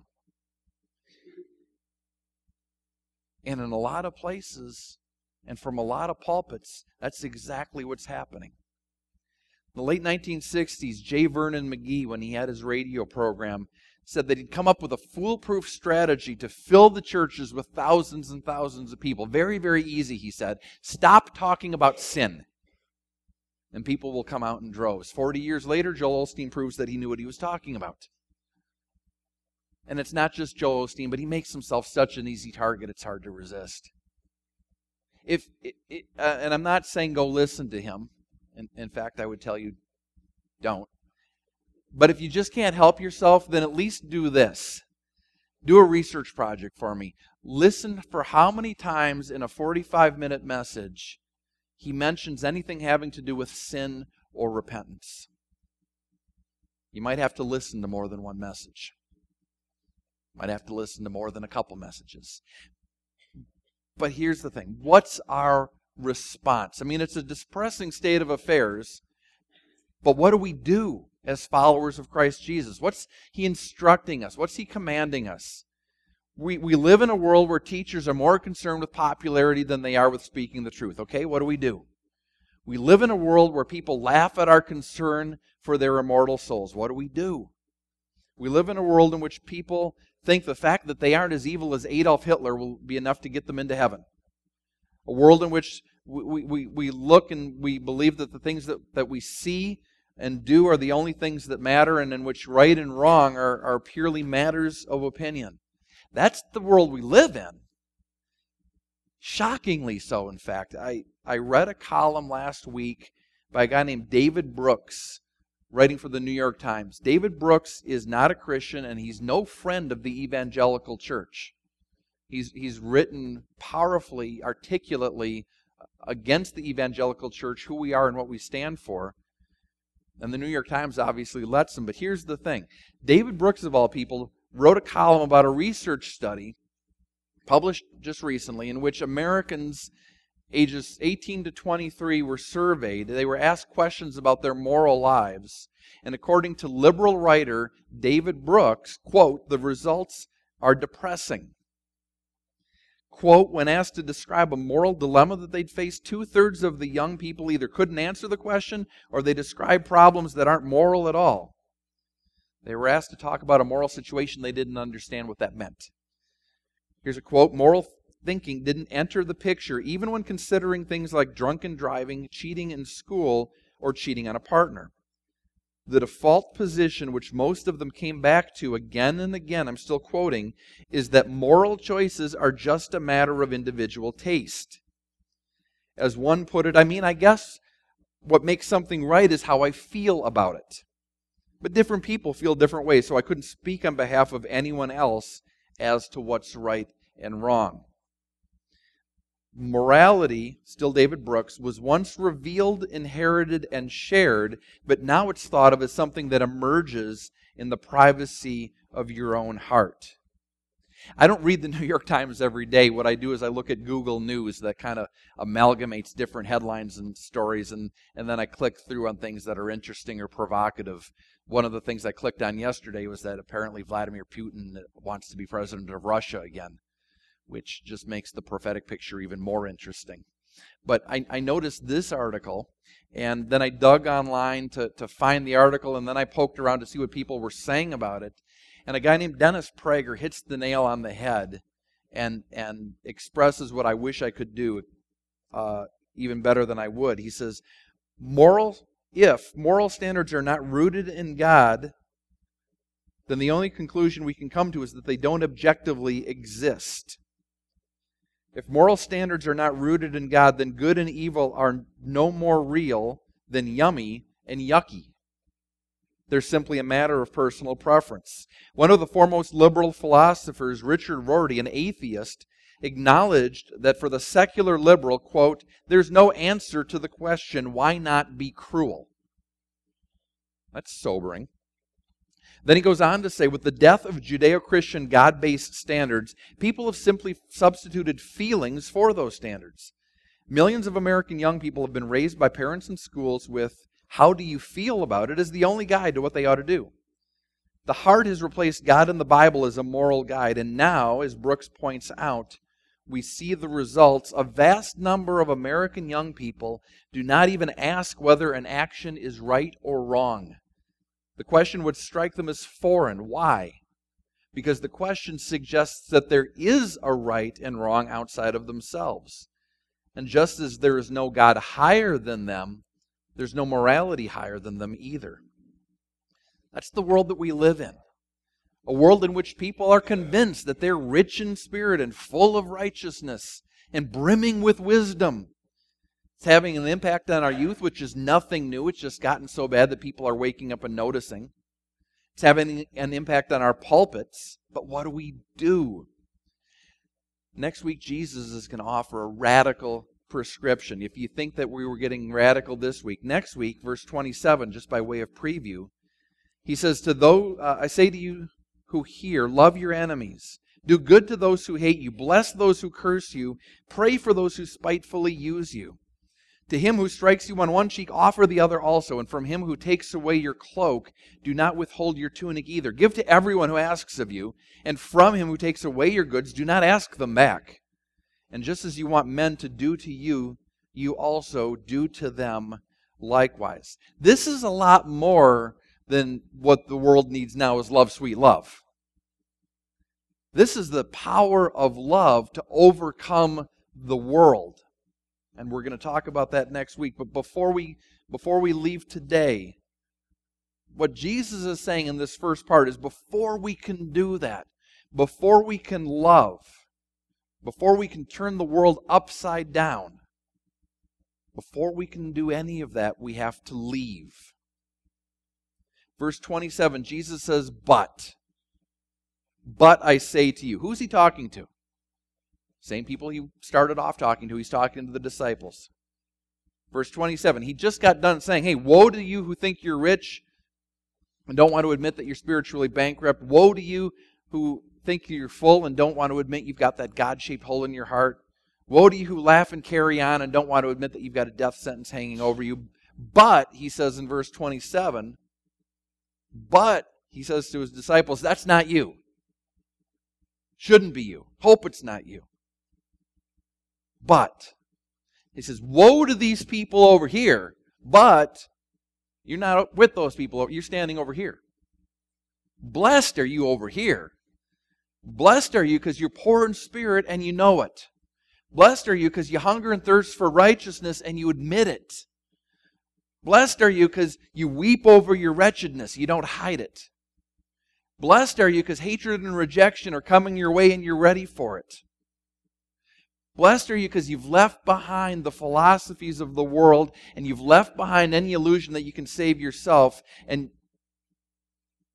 And in a lot of places, and from a lot of pulpits, that's exactly what's happening. In the late nineteen sixties, J. Vernon McGee, when he had his radio program, said that he'd come up with a foolproof strategy to fill the churches with thousands and thousands of people. Very, very easy, he said. Stop talking about sin, and people will come out in droves. Forty years later, Joel Osteen proves that he knew what he was talking about. And it's not just Joel Osteen, but he makes himself such an easy target, it's hard to resist. If it, it, uh, and I'm not saying go listen to him. In, in fact, I would tell you, don't. But if you just can't help yourself, then at least do this. Do a research project for me. Listen for how many times in a forty-five minute message he mentions anything having to do with sin or repentance. You might have to listen to more than one message. Might have to listen to more than a couple messages. But here's the thing. What's our response? I mean, it's a depressing state of affairs, but what do we do as followers of Christ Jesus? What's He instructing us? What's He commanding us? We, we live in a world where teachers are more concerned with popularity than they are with speaking the truth. Okay, what do we do? We live in a world where people laugh at our concern for their immortal souls. What do we do? We live in a world in which people think the fact that they aren't as evil as Adolf Hitler will be enough to get them into heaven. A world in which we, we, we look and we believe that the things that, that we see and do are the only things that matter, and in which right and wrong are, are purely matters of opinion. That's the world we live in. Shockingly so, in fact. I, I read a column last week by a guy named David Brooks, writing for the New York Times. David Brooks is not a Christian, and he's no friend of the evangelical church. He's, he's written powerfully, articulately against the evangelical church, who we are and what we stand for. And the New York Times obviously lets him. But here's the thing. David Brooks, of all people, wrote a column about a research study published just recently in which Americans ages eighteen to twenty-three were surveyed. They were asked questions about their moral lives. And according to liberal writer David Brooks, quote, the results are depressing. Quote, when asked to describe a moral dilemma that they'd faced, two-thirds of the young people either couldn't answer the question or they described problems that aren't moral at all. They were asked to talk about a moral situation, they didn't understand what that meant. Here's a quote, moral thinking didn't enter the picture even when considering things like drunken driving, cheating in school, or cheating on a partner. The default position which most of them came back to again and again, I'm still quoting, is that moral choices are just a matter of individual taste. As one put it, I mean, I guess what makes something right is how I feel about it. But different people feel different ways, so I couldn't speak on behalf of anyone else as to what's right and wrong. Morality, still David Brooks, was once revealed, inherited, and shared, but now it's thought of as something that emerges in the privacy of your own heart. I don't read the New York Times every day. What I do is I look at Google News that kind of amalgamates different headlines and stories, and, and then I click through on things that are interesting or provocative. One of the things I clicked on yesterday was that apparently Vladimir Putin wants to be president of Russia again, which just makes the prophetic picture even more interesting. But I, I noticed this article, and then I dug online to, to find the article, and then I poked around to see what people were saying about it. And a guy named Dennis Prager hits the nail on the head and, and expresses what I wish I could do uh, even better than I would. He says, moral, if moral standards are not rooted in God, then the only conclusion we can come to is that they don't objectively exist. If moral standards are not rooted in God, then good and evil are no more real than yummy and yucky. They're simply a matter of personal preference. One of the foremost liberal philosophers, Richard Rorty, an atheist, acknowledged that for the secular liberal, quote, there's no answer to the question, why not be cruel? That's sobering. Then he goes on to say, with the death of Judeo-Christian God-based standards, people have simply substituted feelings for those standards. Millions of American young people have been raised by parents and schools with, how do you feel about it, as the only guide to what they ought to do. The heart has replaced God and the Bible as a moral guide, and now, as Brooks points out, we see the results. A vast number of American young people do not even ask whether an action is right or wrong. The question would strike them as foreign. Why? Because the question suggests that there is a right and wrong outside of themselves. And just as there is no God higher than them, there's no morality higher than them either. That's the world that we live in. A world in which people are convinced that they're rich in spirit and full of righteousness and brimming with wisdom. It's having an impact on our youth, which is nothing new. It's just gotten so bad that people are waking up and noticing. It's having an impact on our pulpits. But what do we do? Next week, Jesus is going to offer a radical prescription. If you think that we were getting radical this week, next week, verse twenty-seven, just by way of preview, he says, "To those, uh, I say to you who hear, love your enemies. Do good to those who hate you. Bless those who curse you. Pray for those who spitefully use you. To him who strikes you on one cheek, offer the other also. And from him who takes away your cloak, do not withhold your tunic either. Give to everyone who asks of you. And from him who takes away your goods, do not ask them back. And just as you want men to do to you, you also do to them likewise." This is a lot more than what the world needs now is love, sweet love. This is the power of love to overcome the world. And we're going to talk about that next week. But before we before we leave today, what Jesus is saying in this first part is before we can do that, before we can love, before we can turn the world upside down, before we can do any of that, we have to leave. Verse twenty-seven, Jesus says, but. But I say to you. Who's he talking to? Same people he started off talking to. He's talking to the disciples. Verse twenty-seven, he just got done saying, hey, woe to you who think you're rich and don't want to admit that you're spiritually bankrupt. Woe to you who think you're full and don't want to admit you've got that God-shaped hole in your heart. Woe to you who laugh and carry on and don't want to admit that you've got a death sentence hanging over you. But, he says in verse twenty-seven, but, he says to his disciples, that's not you. Shouldn't be you. Hope it's not you. But, he says, woe to these people over here, but you're not with those people. You're standing over here. Blessed are you over here. Blessed are you because you're poor in spirit and you know it. Blessed are you because you hunger and thirst for righteousness and you admit it. Blessed are you because you weep over your wretchedness. You don't hide it. Blessed are you because hatred and rejection are coming your way and you're ready for it. Blessed are you because you've left behind the philosophies of the world and you've left behind any illusion that you can save yourself, and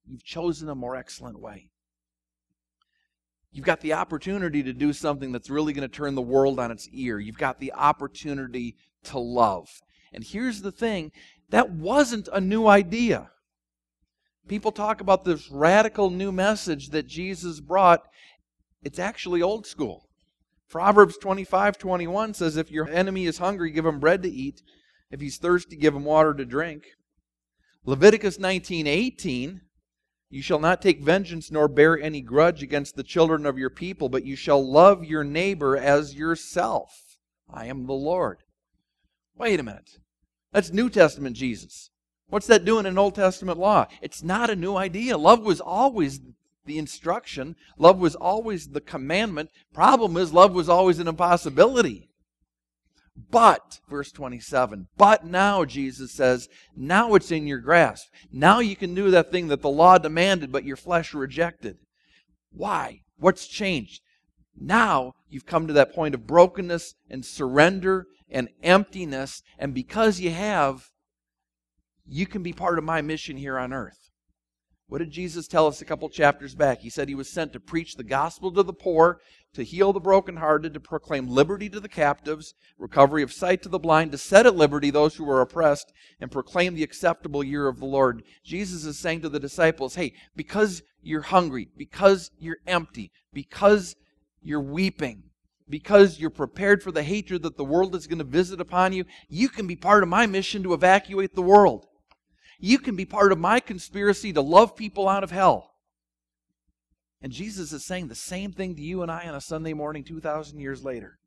you've chosen a more excellent way. You've got the opportunity to do something that's really going to turn the world on its ear. You've got the opportunity to love. And here's the thing, that wasn't a new idea. People talk about this radical new message that Jesus brought. It's actually old school. Proverbs twenty-five twenty-one says, if your enemy is hungry, give him bread to eat. If he's thirsty, give him water to drink. Leviticus nineteen eighteen, you shall not take vengeance nor bear any grudge against the children of your people, but you shall love your neighbor as yourself. I am the Lord. Wait a minute. That's New Testament Jesus. What's that doing in Old Testament law? It's not a new idea. Love was always the instruction. Love was always the commandment. Problem is, love was always an impossibility. But, verse twenty-seven, but now, Jesus says, now it's in your grasp. Now you can do that thing that the law demanded, but your flesh rejected. Why? What's changed? Now you've come to that point of brokenness and surrender and emptiness, and because you have, you can be part of my mission here on earth. What did Jesus tell us a couple chapters back? He said he was sent to preach the gospel to the poor, to heal the brokenhearted, to proclaim liberty to the captives, recovery of sight to the blind, to set at liberty those who are oppressed, and proclaim the acceptable year of the Lord. Jesus is saying to the disciples, hey, because you're hungry, because you're empty, because you're weeping, because you're prepared for the hatred that the world is going to visit upon you, you can be part of my mission to evacuate the world. You can be part of my conspiracy to love people out of hell. And Jesus is saying the same thing to you and I on a Sunday morning two thousand years later.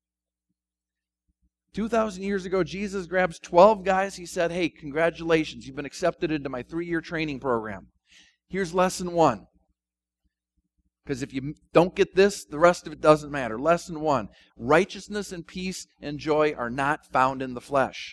two thousand years ago, Jesus grabs twelve guys. He said, hey, congratulations, you've been accepted into my three-year training program. Here's lesson one. Because if you don't get this, the rest of it doesn't matter. Lesson one, righteousness and peace and joy are not found in the flesh.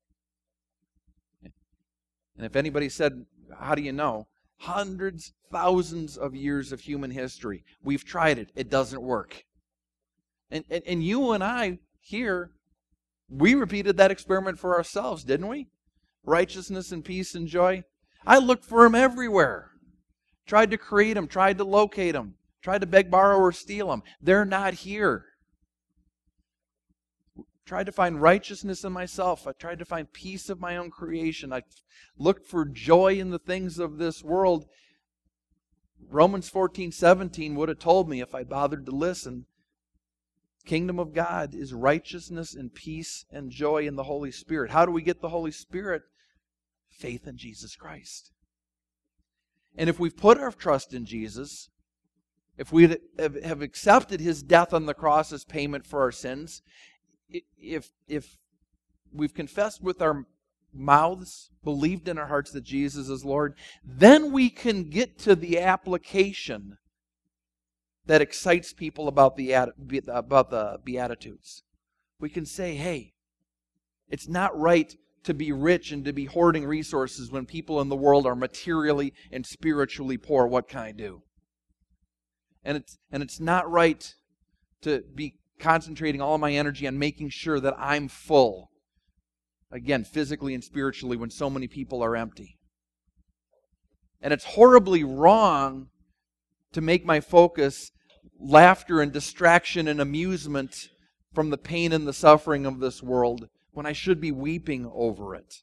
And if anybody said, how do you know? Hundreds, thousands of years of human history. We've tried it. It doesn't work. And, and, and you and I here, we repeated that experiment for ourselves, didn't we? Righteousness and peace and joy. I looked for them everywhere. Tried to create them, tried to locate them, tried to beg, borrow, or steal them. They're not here. Tried to find righteousness in myself. I tried to find peace of my own creation. I looked for joy in the things of this world. Romans fourteen seventeen would have told me, if I bothered to listen, kingdom of God is righteousness and peace and joy in the Holy Spirit. How do we get the Holy Spirit? Faith in Jesus Christ. And if we've put our trust in Jesus, if we have accepted His death on the cross as payment for our sins, If if we've confessed with our mouths, believed in our hearts that Jesus is Lord, then we can get to the application that excites people about the about the Beatitudes. We can say, hey, it's not right to be rich and to be hoarding resources when people in the world are materially and spiritually poor. What can I do? And it's and it's not right to be concentrating all of my energy on making sure that I'm full, again, physically and spiritually, when so many people are empty. And it's horribly wrong to make my focus laughter and distraction and amusement from the pain and the suffering of this world when I should be weeping over it.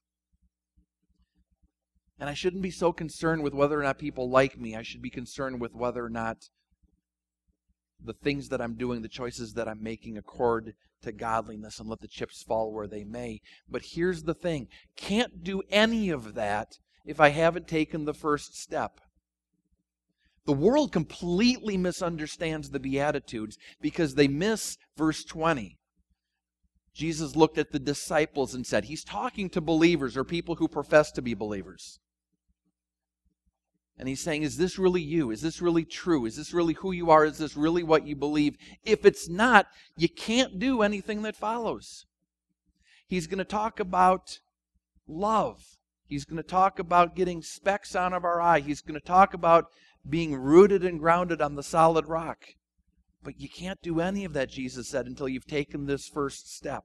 And I shouldn't be so concerned with whether or not people like me. I should be concerned with whether or not the things that I'm doing, the choices that I'm making accord to godliness, and let the chips fall where they may. But here's the thing. Can't do any of that if I haven't taken the first step. The world completely misunderstands the Beatitudes because they miss verse twenty. Jesus looked at the disciples and said, He's talking to believers or people who profess to be believers. And He's saying, is this really you? Is this really true? Is this really who you are? Is this really what you believe? If it's not, you can't do anything that follows. He's going to talk about love. He's going to talk about getting specks out of our eye. He's going to talk about being rooted and grounded on the solid rock. But you can't do any of that, Jesus said, until you've taken this first step.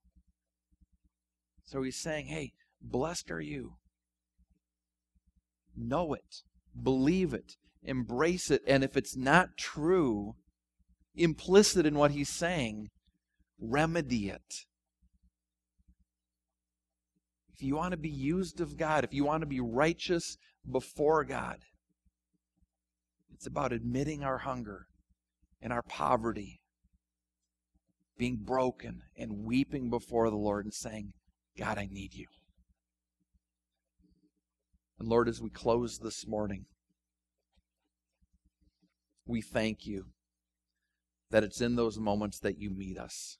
So He's saying, hey, blessed are you. know it, believe it, embrace it, and if it's not true, implicit in what he's saying, remedy it. If you want to be used of God, if you want to be righteous before God, it's about admitting our hunger and our poverty, being broken and weeping before the Lord and saying, God, I need you. And Lord, as we close this morning, we thank you that it's in those moments that you meet us.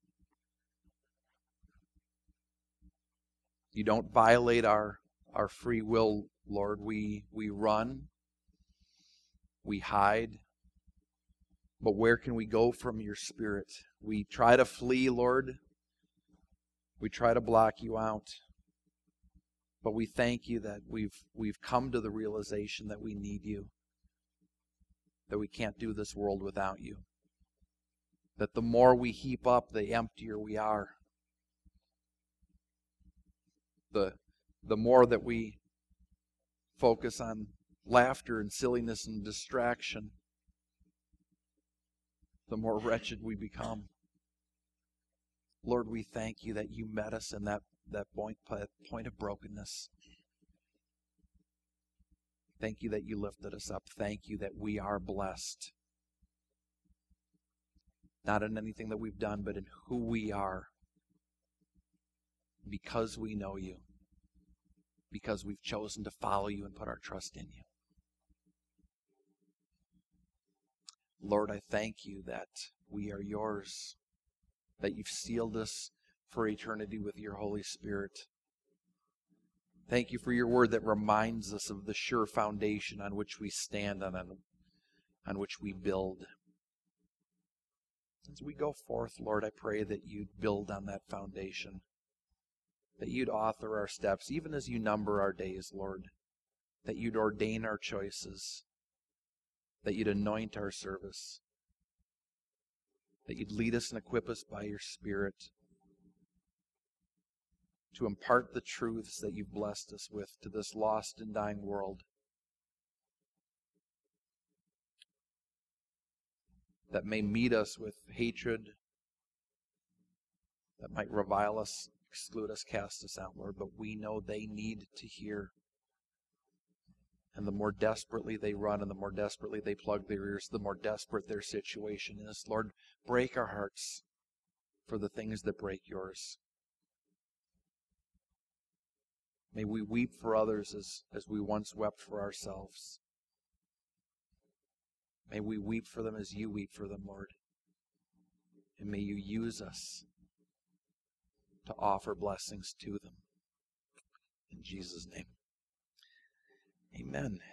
You don't violate our, our free will, Lord. We, we run, we hide, but where can we go from your Spirit? We try to flee, Lord. We try to block you out. But we thank you that we've we've come to the realization that we need you, that we can't do this world without you, that the more we heap up, the emptier we are. The, the more that we focus on laughter and silliness and distraction, the more wretched we become. Lord, we thank you that you met us in that, that point, point of brokenness. Thank you that you lifted us up. Thank you that we are blessed. Not in anything that we've done, but in who we are. Because we know you. Because we've chosen to follow you and put our trust in you. Lord, I thank you that we are yours, that you've sealed us for eternity with your Holy Spirit. Thank you for your word that reminds us of the sure foundation on which we stand and on, on which we build. As we go forth, Lord, I pray that you'd build on that foundation, that you'd author our steps, even as you number our days, Lord, that you'd ordain our choices, that you'd anoint our service, that you'd lead us and equip us by your Spirit to impart the truths that you've blessed us with to this lost and dying world, that may meet us with hatred, that might revile us, exclude us, cast us out, Lord, but we know they need to hear. And the more desperately they run and the more desperately they plug their ears, the more desperate their situation is. Lord, break our hearts for the things that break yours. May we weep for others as, as we once wept for ourselves. May we weep for them as you weep for them, Lord. And may you use us to offer blessings to them. In Jesus' name. Amen.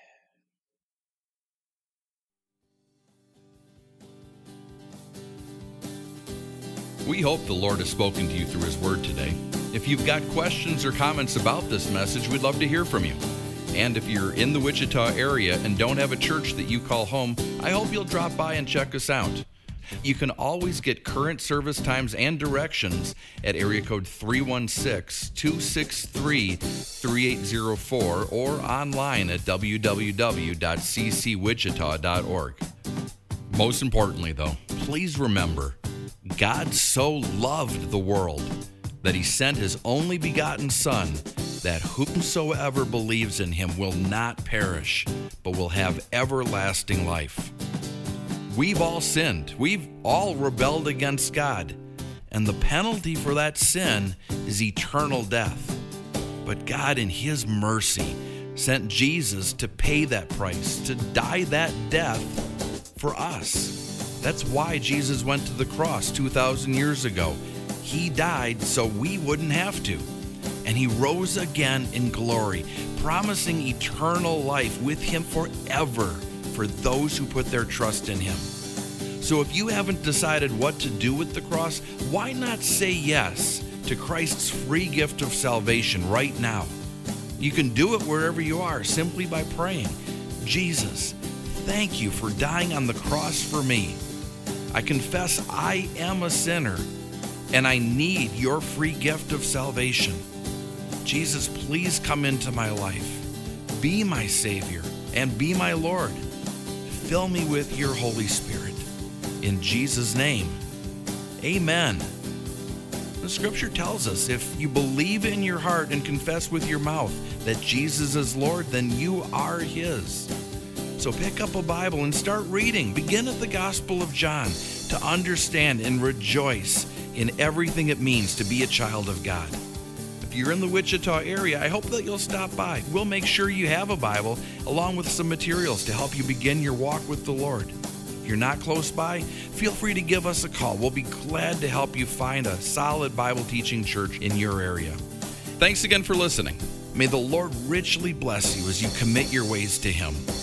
We hope the Lord has spoken to you through His Word today. If you've got questions or comments about this message, we'd love to hear from you. And if you're in the Wichita area and don't have a church that you call home, I hope you'll drop by and check us out. You can always get current service times and directions at area code three one six, two six three, three eight zero four or online at w w w dot c c wichita dot org. Most importantly, though, please remember, God so loved the world that He sent His only begotten Son, that whomsoever believes in Him will not perish, but will have everlasting life. We've all sinned. We've all rebelled against God. And the penalty for that sin is eternal death. But God, in His mercy, sent Jesus to pay that price, to die that death for us. That's why Jesus went to the cross two thousand years ago. He died so we wouldn't have to. And He rose again in glory, promising eternal life with Him forever for those who put their trust in Him. So if you haven't decided what to do with the cross, why not say yes to Christ's free gift of salvation right now? You can do it wherever you are simply by praying, Jesus, thank you for dying on the cross for me. I confess I am a sinner and I need your free gift of salvation. Jesus, please come into my life. Be my Savior and be my Lord. Fill me with your Holy Spirit. In Jesus' name, amen. The scripture tells us if you believe in your heart and confess with your mouth that Jesus is Lord, then you are His. So pick up a Bible and start reading. Begin at the Gospel of John to understand and rejoice in everything it means to be a child of God. If you're in the Wichita area, I hope that you'll stop by. We'll make sure you have a Bible along with some materials to help you begin your walk with the Lord. If you're not close by, feel free to give us a call. We'll be glad to help you find a solid Bible teaching church in your area. Thanks again for listening. May the Lord richly bless you as you commit your ways to Him.